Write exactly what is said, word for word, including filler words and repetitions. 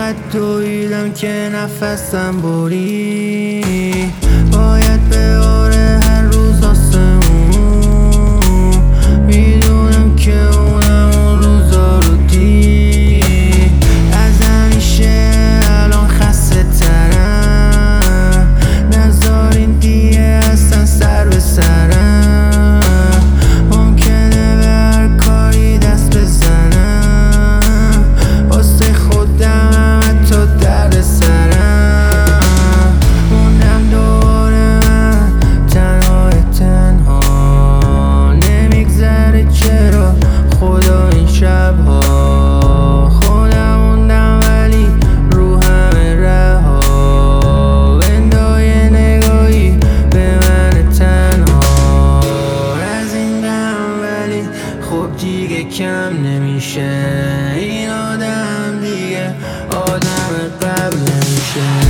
انقدر دویدم که نفسم بری، باید بباره هر روز آسمون. میدونم که اونم اون روزا رو دید، از همیشه الان خسته ترم. نذارین دیگه اصلا سر به سرم، ممکنه به هر کاری دست بزنم، واسه خودم حتی درد سرم. موندم دوباره من تنهای تنها، نمیگذره چرا خدا این شبها. خودم موندم ولی رو همه رها، بندای نگاهی به من تنها. از این غم ولی خب دیگه کم نمیشه، این آدم دیگه آدم قبل نمیشه.